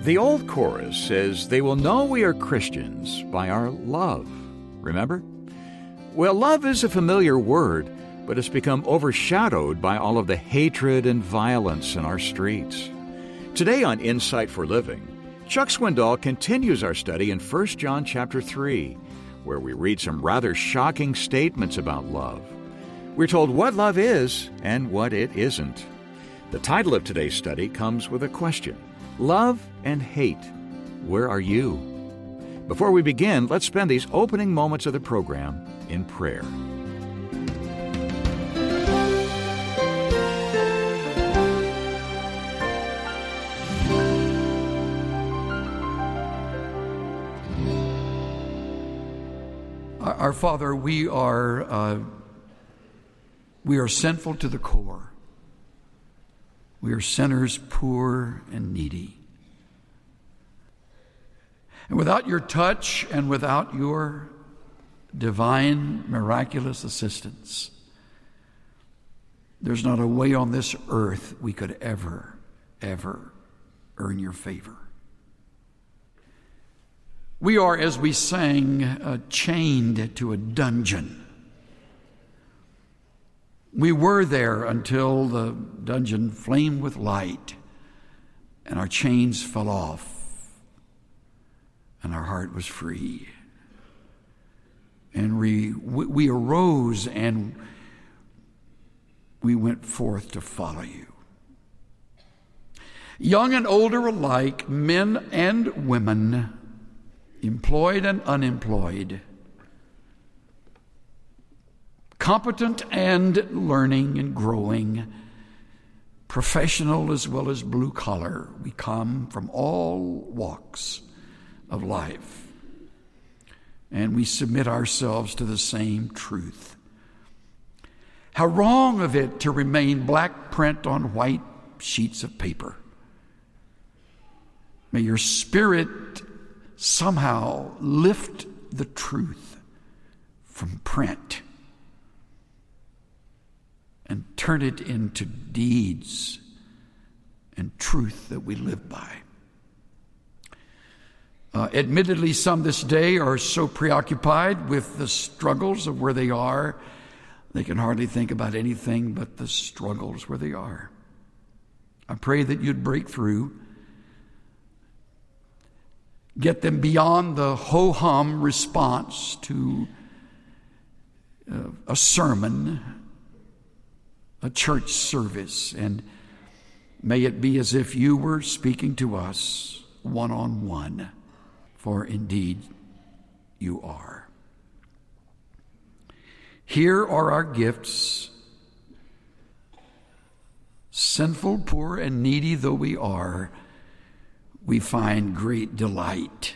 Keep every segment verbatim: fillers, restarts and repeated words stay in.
The old chorus says, "They will know we are Christians by our love." Remember? Well, love is a familiar word, but it's become overshadowed by all of the hatred and violence in our streets. Today on Insight for Living, Chuck Swindoll continues our study in First John chapter three, where we read some rather shocking statements about love. We're told what love is and what it isn't. The title of today's study comes with a question: Love and hate, where are you? Before we begin, let's spend these opening moments of the program in prayer. Our Father, we are uh, we are sinful to the core. We are sinners, poor and needy. And without your touch and without your divine, miraculous assistance, there's not a way on this earth we could ever, ever earn your favor. We are, as we sang, uh, chained to a dungeon. We were there until the dungeon flamed with light and our chains fell off and our heart was free. And we, we arose and we went forth to follow you. Young and older alike, men and women, employed and unemployed, competent and learning and growing, professional as well as blue collar. We come from all walks of life, and we submit ourselves to the same truth. How wrong of it to remain black print on white sheets of paper. May your Spirit somehow lift the truth from print and turn it into deeds and truth that we live by. Uh, admittedly, some this day are so preoccupied with the struggles of where they are, they can hardly think about anything but the struggles where they are. I pray that you'd break through, get them beyond the ho-hum response to uh, a sermon, a church service, and may it be as if you were speaking to us one-on-one, for indeed you are. Here are our gifts. Sinful, poor, and needy though we are, we find great delight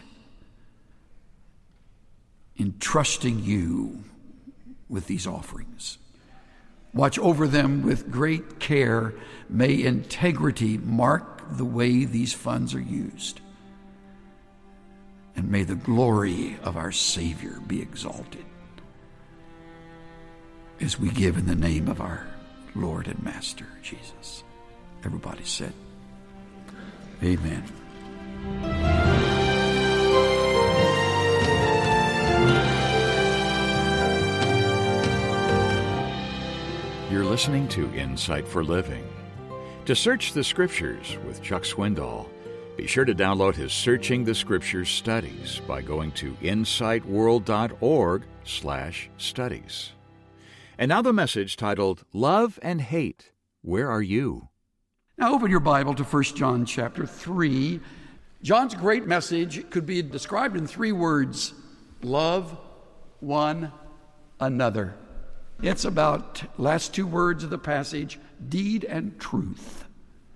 in trusting you with these offerings. Watch over them with great care. May integrity mark the way these funds are used. And may the glory of our Savior be exalted as we give in the name of our Lord and Master, Jesus. Everybody said, amen. You're listening to Insight for Living. To search the Scriptures with Chuck Swindoll, be sure to download his Searching the Scriptures studies by going to insightworld.org slash studies. And now the message titled, Love and Hate, Where Are You? Now open your Bible to First John chapter three. John's great message could be described in three words: love one another. It's about, last two words of the passage, deed and truth.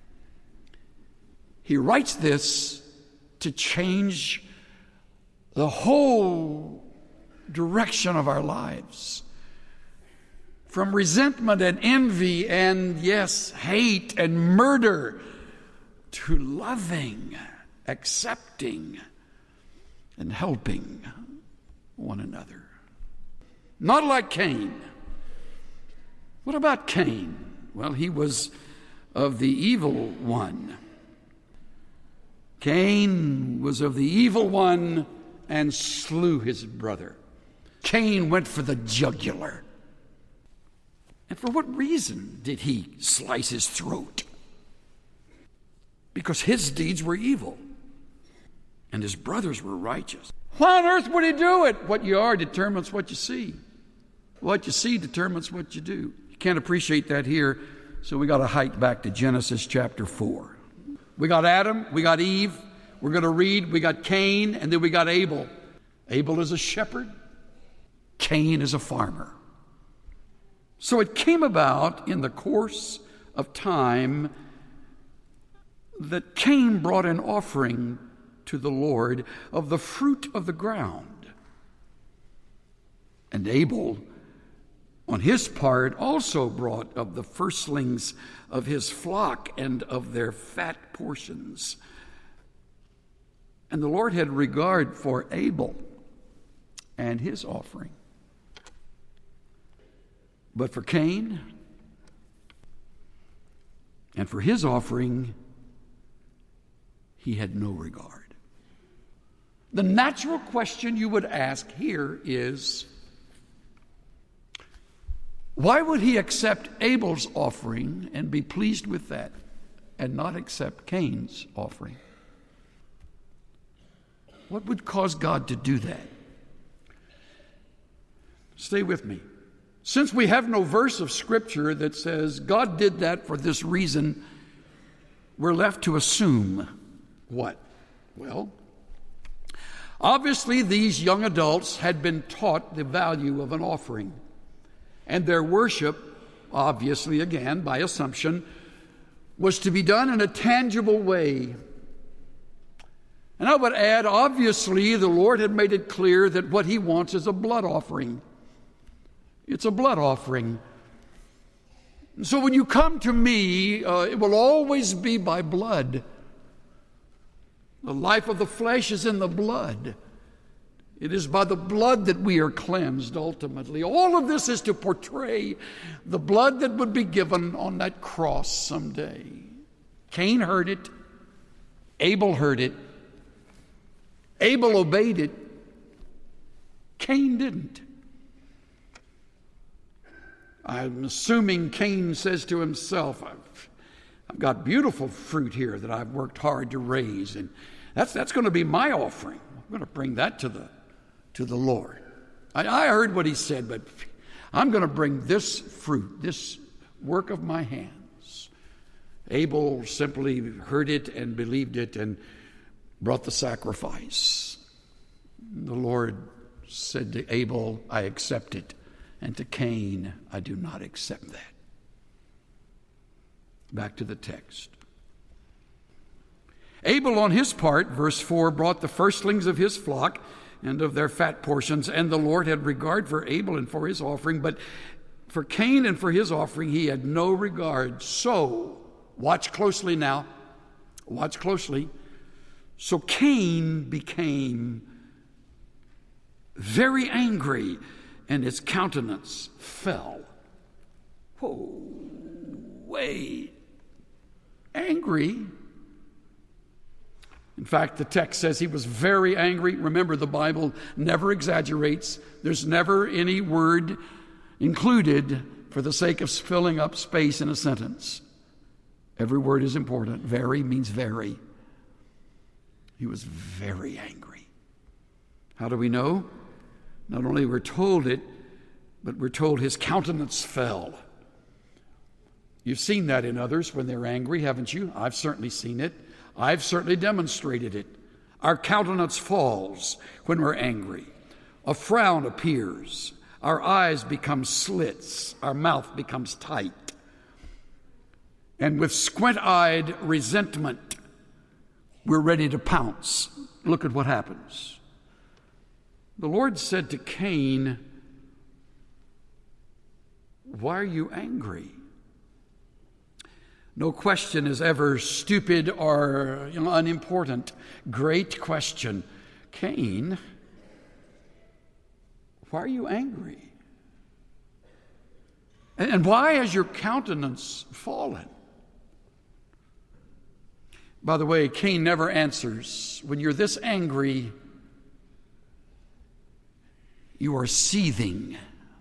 He writes this to change the whole direction of our lives. From resentment and envy and, yes, hate and murder to loving, accepting, and helping one another. Not like Cain. What about Cain? Well, he was of the evil one. Cain was of the evil one and slew his brother. Cain went for the jugular. And for what reason did he slice his throat? Because his deeds were evil and his brothers were righteous. Why on earth would he do it? What you are determines what you see. What you see determines what you do. You can't appreciate that here, so we got to hike back to Genesis chapter four. We got Adam, we got Eve, we're going to read, we got Cain, and then we got Abel. Abel is a shepherd, Cain is a farmer. So it came about in the course of time that Cain brought an offering to the Lord of the fruit of the ground. And Abel, on his part, also brought of the firstlings of his flock and of their fat portions. And the Lord had regard for Abel and his offering. But for Cain and for his offering, he had no regard. The natural question you would ask here is, why would he accept Abel's offering and be pleased with that and not accept Cain's offering? What would cause God to do that? Stay with me. Since we have no verse of Scripture that says God did that for this reason, we're left to assume what? Well, obviously these young adults had been taught the value of an offering. And their worship, obviously again, by assumption, was to be done in a tangible way. And I would add, obviously, the Lord had made it clear that what he wants is a blood offering. It's a blood offering. So when you come to me, uh, it will always be by blood. The life of the flesh is in the blood. It is by the blood that we are cleansed ultimately. All of this is to portray the blood that would be given on that cross someday. Cain heard it. Abel heard it. Abel obeyed it. Cain didn't. I'm assuming Cain says to himself, I've, I've got beautiful fruit here that I've worked hard to raise, and that's, that's going to be my offering. I'm going to bring that to the to the Lord. I, I heard what he said, but I'm going to bring this fruit, this work of my hands. Abel simply heard it and believed it and brought the sacrifice. The Lord said to Abel, I accept it, and to Cain, I do not accept that. Back to the text. Abel, on his part, verse four, brought the firstlings of his flock and of their fat portions, and the Lord had regard for Abel and for his offering, but for Cain and for his offering he had no regard. So, watch closely now, watch closely. So Cain became very angry, and his countenance fell. Whoa, wait, angry? In fact, the text says he was very angry. Remember, the Bible never exaggerates. There's never any word included for the sake of filling up space in a sentence. Every word is important. Very means very. He was very angry. How do we know? Not only we're told it, but we're told his countenance fell. You've seen that in others when they're angry, haven't you? I've certainly seen it. I've certainly demonstrated it. Our countenance falls when we're angry. A frown appears. Our eyes become slits. Our mouth becomes tight. And with squint-eyed resentment, we're ready to pounce. Look at what happens. The Lord said to Cain, why are you angry? No question is ever stupid or you know, unimportant. Great question. Cain, why are you angry? And why has your countenance fallen? By the way, Cain never answers. When you're this angry, you are seething.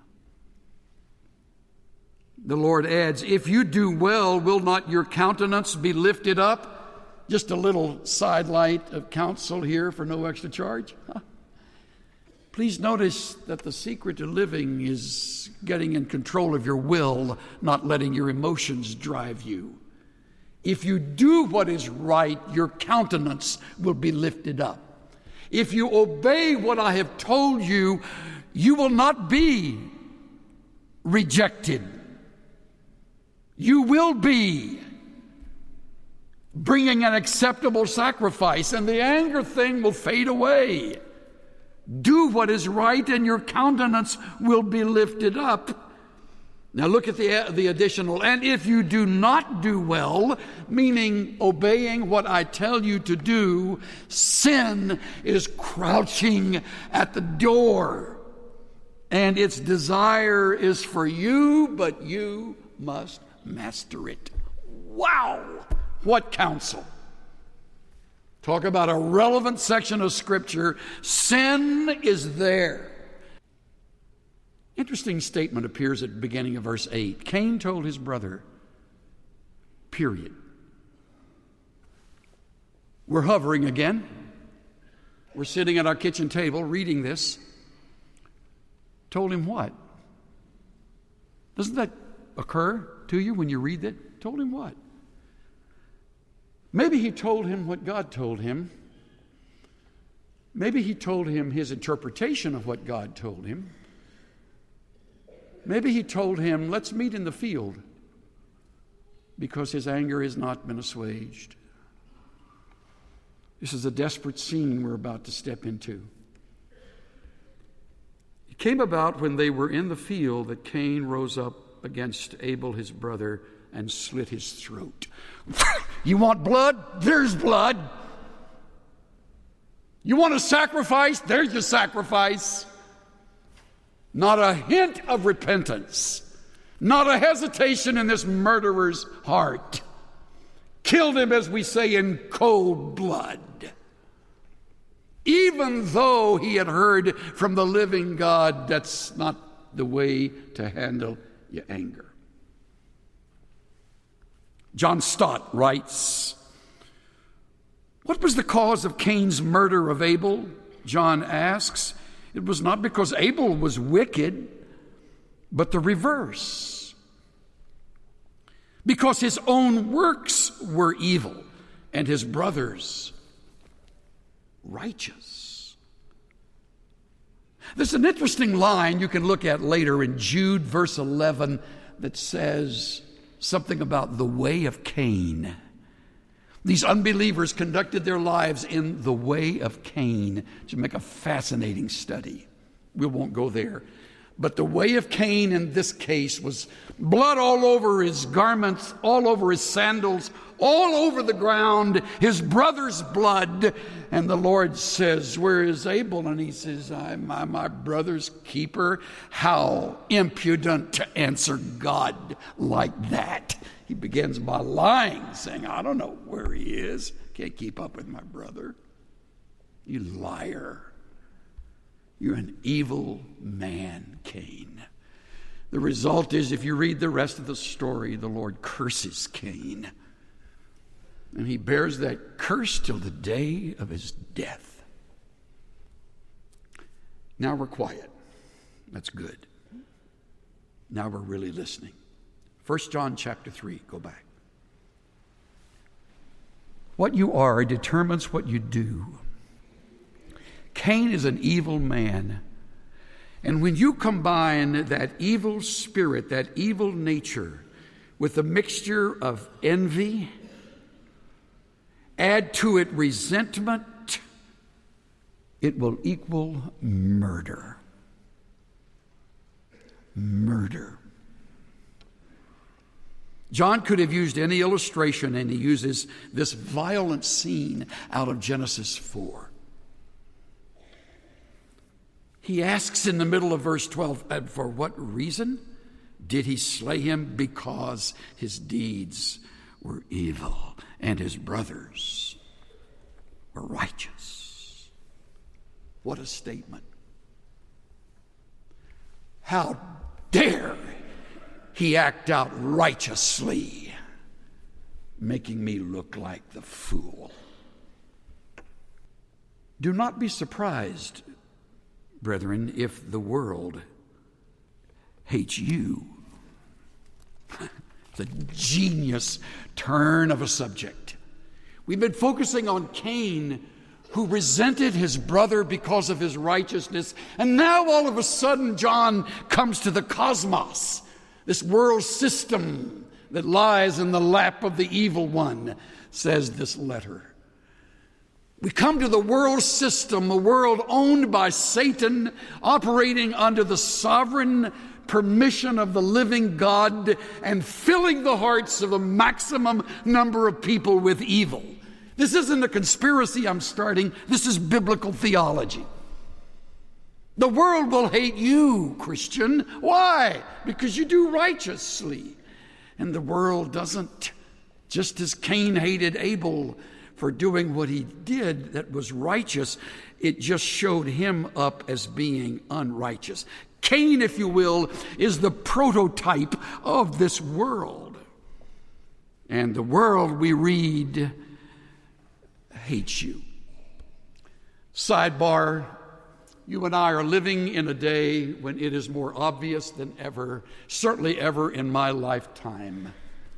The Lord adds, if you do well, will not your countenance be lifted up? Just a little sidelight of counsel here for no extra charge. Huh? Please notice that the secret to living is getting in control of your will, not letting your emotions drive you. If you do what is right, your countenance will be lifted up. If you obey what I have told you, you will not be rejected. You will be bringing an acceptable sacrifice, and the anger thing will fade away. Do what is right, and your countenance will be lifted up. Now look at the, the additional, and if you do not do well, meaning obeying what I tell you to do, sin is crouching at the door, and its desire is for you, but you must master it. Wow! What counsel! Talk about a relevant section of Scripture. Sin is there. Interesting statement appears at the beginning of verse eight. Cain told his brother, period. We're hovering again. We're sitting at our kitchen table reading this. Told him what? Doesn't that occur to you when you read that? Told him what? Maybe he told him what God told him. Maybe he told him his interpretation of what God told him. Maybe he told him, let's meet in the field, because his anger has not been assuaged. This is a desperate scene we're about to step into. It came about when they were in the field that Cain rose up against Abel his brother and slit his throat. You want blood? There's blood. You want a sacrifice? There's your sacrifice. Not a hint of repentance. Not a hesitation in this murderer's heart. Killed him, as we say, in cold blood. Even though he had heard from the living God, that's not the way to handle your anger. John Stott writes, what was the cause of Cain's murder of Abel? John asks. It was not because Abel was wicked, but the reverse. Because his own works were evil and his brother's righteous. There's an interesting line you can look at later in Jude, verse eleven, that says something about the way of Cain. These unbelievers conducted their lives in the way of Cain. It should make a fascinating study. We won't go there. But the way of Cain in this case was blood all over his garments, all over his sandals, all over the ground, his brother's blood. And the Lord says, where is Abel? And he says, I'm my, my brother's keeper. How impudent to answer God like that. He begins by lying, saying, I don't know where he is. Can't keep up with my brother. You liar. You're an evil man, Cain. The result is, if you read the rest of the story, the Lord curses Cain. And he bears that curse till the day of his death. Now we're quiet. That's good. Now we're really listening. First John chapter three, go back. What you are determines what you do. Cain is an evil man. And when you combine that evil spirit, that evil nature, with a mixture of envy, add to it resentment, it will equal murder. Murder. John could have used any illustration, and he uses this violent scene out of Genesis four. He asks in the middle of verse twelve, and for what reason did he slay him? Because his deeds were evil, and his brothers were righteous. What a statement. How dare he act out righteously, making me look like the fool. Do not be surprised, brethren, if the world hates you. It's a genius turn of a subject. We've been focusing on Cain, who resented his brother because of his righteousness. And now all of a sudden, John comes to the cosmos, this world system that lies in the lap of the evil one, says this letter. We come to the world system, a world owned by Satan, operating under the sovereign permission of the living God and filling the hearts of a maximum number of people with evil. This isn't a conspiracy I'm starting. This is biblical theology. The world will hate you, Christian. Why? Because you do righteously. And the world doesn't. Just as Cain hated Abel for doing what he did that was righteous, it just showed him up as being unrighteous. Cain, if you will, is the prototype of this world. And the world, we read, hates you. Sidebar, you and I are living in a day when it is more obvious than ever, certainly ever in my lifetime,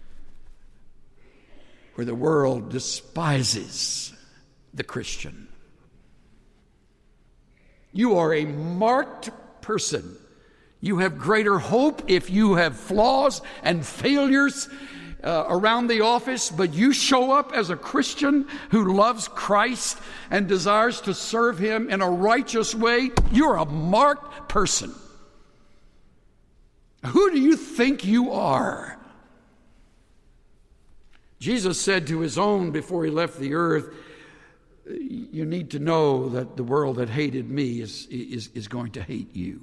where the world despises the Christian. You are a marked person. You have greater hope if you have flaws and failures uh, around the office, but you show up as a Christian who loves Christ and desires to serve him in a righteous way. You're a marked person. Who do you think you are? Jesus said to his own before he left the earth, you need to know that the world that hated me is, is, is going to hate you.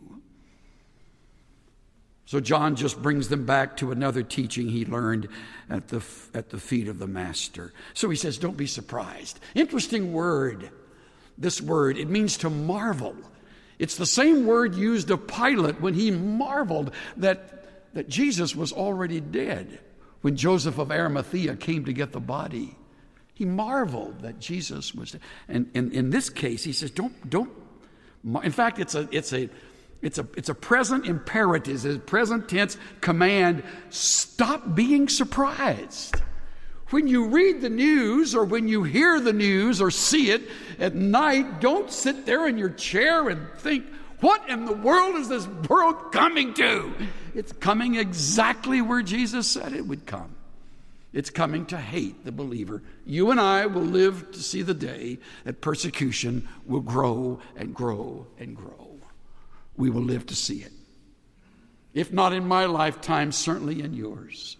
So John just brings them back to another teaching he learned at the, at the feet of the Master. So he says, don't be surprised. Interesting word, this word. It means to marvel. It's the same word used of Pilate when he marveled that, that Jesus was already dead. When Joseph of Arimathea came to get the body, he marveled that Jesus was dead. And, and in this case, he says, don't, don't, in fact, it's a, it's a, It's a, it's a present imperative, it's a present tense command. Stop being surprised. When you read the news or when you hear the news or see it at night, don't sit there in your chair and think, what in the world is this world coming to? It's coming exactly where Jesus said it would come. It's coming to hate the believer. You and I will live to see the day that persecution will grow and grow and grow. We will live to see it. If not in my lifetime, certainly in yours.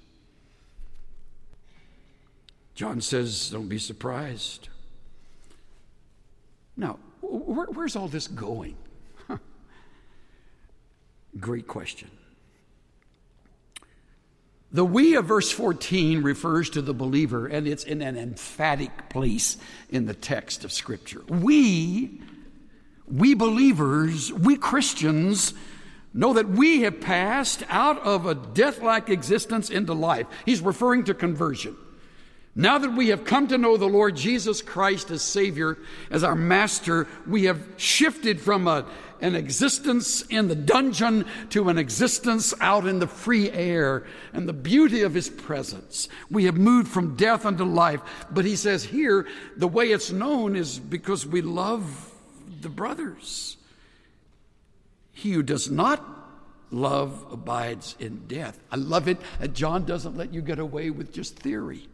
John says, don't be surprised. Now, where, where's all this going? Huh. Great question. The we of verse fourteen refers to the believer, and it's in an emphatic place in the text of Scripture. We We believers, we Christians, know that we have passed out of a death-like existence into life. He's referring to conversion. Now that we have come to know the Lord Jesus Christ as Savior, as our Master, we have shifted from a, an existence in the dungeon to an existence out in the free air and the beauty of His presence. We have moved from death unto life. But he says here, the way it's known is because we love the brothers. He who does not love abides in death. I love it that John doesn't let you get away with just theory.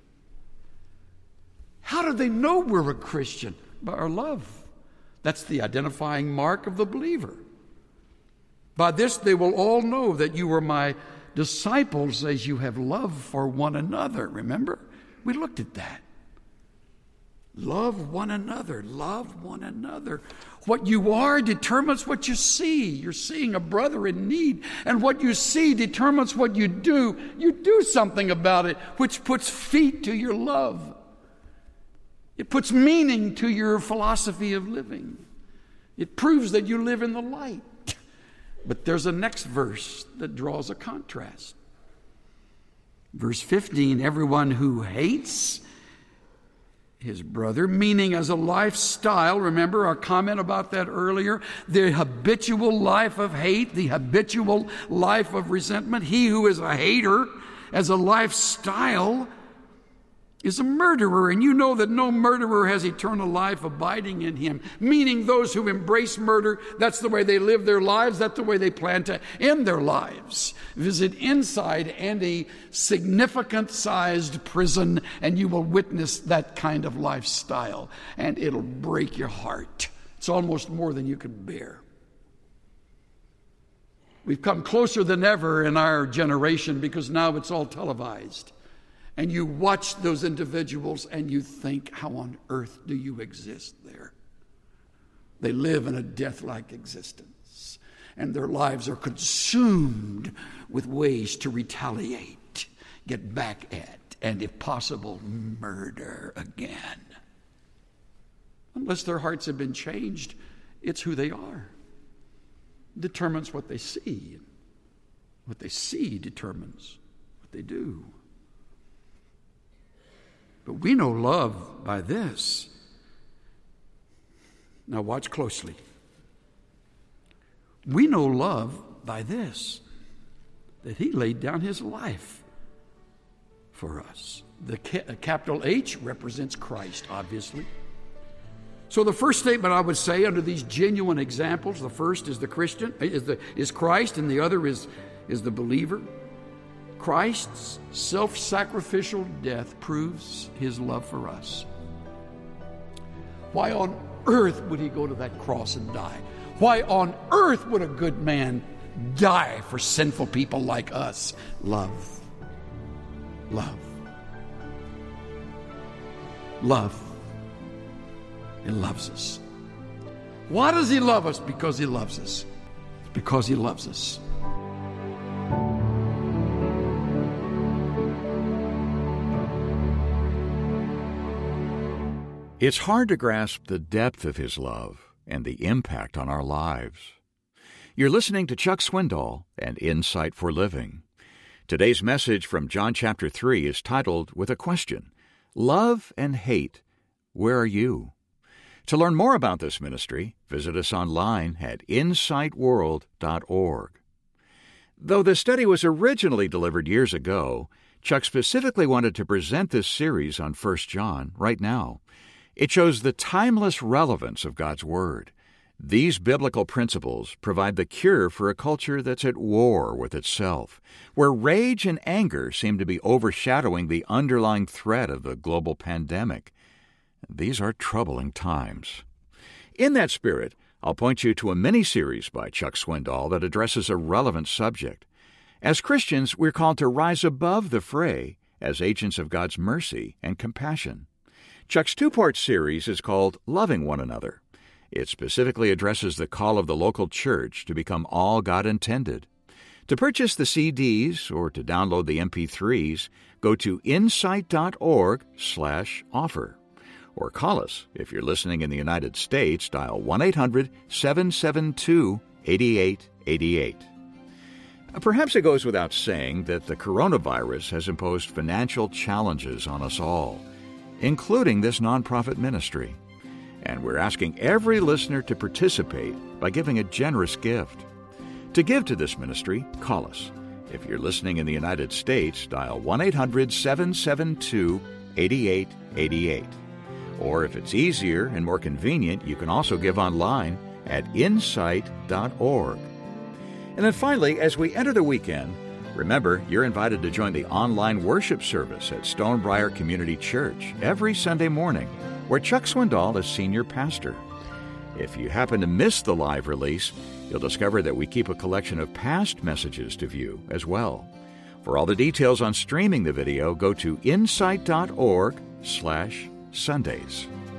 How do they know we're a Christian? By our love. That's the identifying mark of the believer. By this they will all know that you are my disciples as you have love for one another. Remember? We looked at that. Love one another. Love one another. What you are determines what you see. You're seeing a brother in need, and what you see determines what you do. You do something about it, which puts feet to your love. It puts meaning to your philosophy of living. It proves that you live in the light. But there's a next verse that draws a contrast. Verse fifteen, everyone who hates his brother, meaning as a lifestyle. Remember our comment about that earlier? The habitual life of hate, the habitual life of resentment. He who is a hater as a lifestyle is a murderer, and you know that no murderer has eternal life abiding in him, meaning those who embrace murder, that's the way they live their lives, that's the way they plan to end their lives. Visit Inside and a significant-sized prison, and you will witness that kind of lifestyle, and it'll break your heart. It's almost more than you can bear. We've come closer than ever in our generation because now it's all televised. And you watch those individuals and you think, how on earth do you exist there? They live in a death-like existence, and their lives are consumed with ways to retaliate, get back at, and if possible, murder again. Unless their hearts have been changed, it's who they are. It determines what they see. What they see determines what they do. But we know love by this. Now watch closely. We know love by this, that he laid down his life for us. The ca- capital H represents Christ, obviously. So the first statement I would say under these genuine examples, the first is the Christian, is the is Christ, and the other is, is the believer. Christ's self-sacrificial death proves his love for us. Why on earth would he go to that cross and die? Why on earth would a good man die for sinful people like us? Love. Love. Love. He loves us. Why does he love us? Because he loves us. It's because he loves us. It's hard to grasp the depth of his love and the impact on our lives. You're listening to Chuck Swindoll and Insight for Living. Today's message from John chapter three is titled with a question, Love and Hate, Where Are You? To learn more about this ministry, visit us online at insight world dot org. Though the study was originally delivered years ago, Chuck specifically wanted to present this series on First John right now. It shows the timeless relevance of God's Word. These biblical principles provide the cure for a culture that's at war with itself, where rage and anger seem to be overshadowing the underlying threat of the global pandemic. These are troubling times. In that spirit, I'll point you to a mini-series by Chuck Swindoll that addresses a relevant subject. As Christians, we're called to rise above the fray as agents of God's mercy and compassion. Chuck's two-part series is called Loving One Another. It specifically addresses the call of the local church to become all God intended. To purchase the C Ds or to download the M P threes, go to insight dot org slash offer. Or call us. If you're listening in the United States, dial one eight hundred seven seven two eight eight eight eight. Perhaps it goes without saying that the coronavirus has imposed financial challenges on us all, including this nonprofit ministry. And we're asking every listener to participate by giving a generous gift. To give to this ministry, call us. If you're listening in the United States, dial one eight hundred seven seven two eight eight eight eight. Or if it's easier and more convenient, you can also give online at insight dot org. And then finally, as we enter the weekend, remember, you're invited to join the online worship service at Stonebriar Community Church every Sunday morning, where Chuck Swindoll is senior pastor. If you happen to miss the live release, you'll discover that we keep a collection of past messages to view as well. For all the details on streaming the video, go to insight dot org slash Sundays.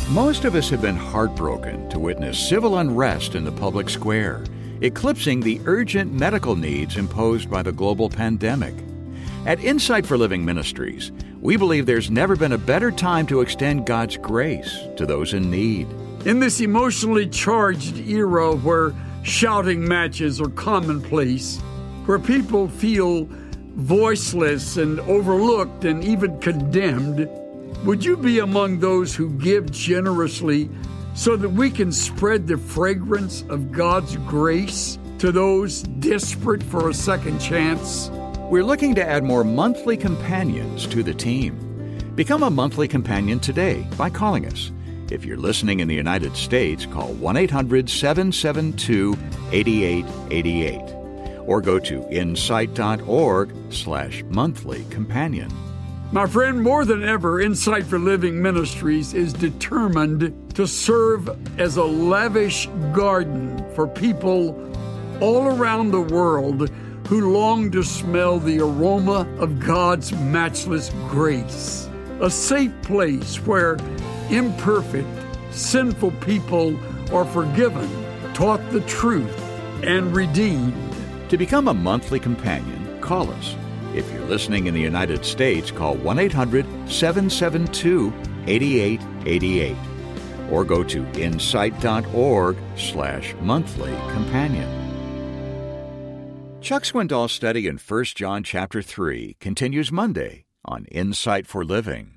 Most of us have been heartbroken to witness civil unrest in the public square, eclipsing the urgent medical needs imposed by the global pandemic. At Insight for Living Ministries, we believe there's never been a better time to extend God's grace to those in need. In this emotionally charged era where shouting matches are commonplace, where people feel voiceless and overlooked and even condemned, would you be among those who give generously so that we can spread the fragrance of God's grace to those desperate for a second chance? We're looking to add more monthly companions to the team. Become a monthly companion today by calling us. If you're listening in the United States, call one eight hundred seven seven two eight eight eight eight or go to insight.org slash monthly companion. My friend, more than ever, Insight for Living Ministries is determined to serve as a lavish garden for people all around the world who long to smell the aroma of God's matchless grace. A safe place where imperfect, sinful people are forgiven, taught the truth, and redeemed. To become a monthly companion, call us. If you're listening in the United States, call one eight hundred seven seven two eight eight eight eight or go to insight.org slash monthly companion. Chuck Swindoll's study in First John chapter three continues Monday on Insight for Living.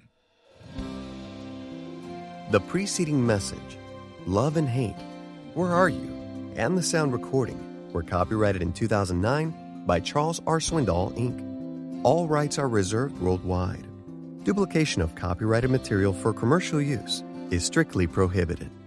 The preceding message, Love and Hate, Where Are You? And the sound recording were copyrighted in two thousand nine by Charles R. Swindoll, Incorporated. All rights are reserved worldwide. Duplication of copyrighted material for commercial use is strictly prohibited.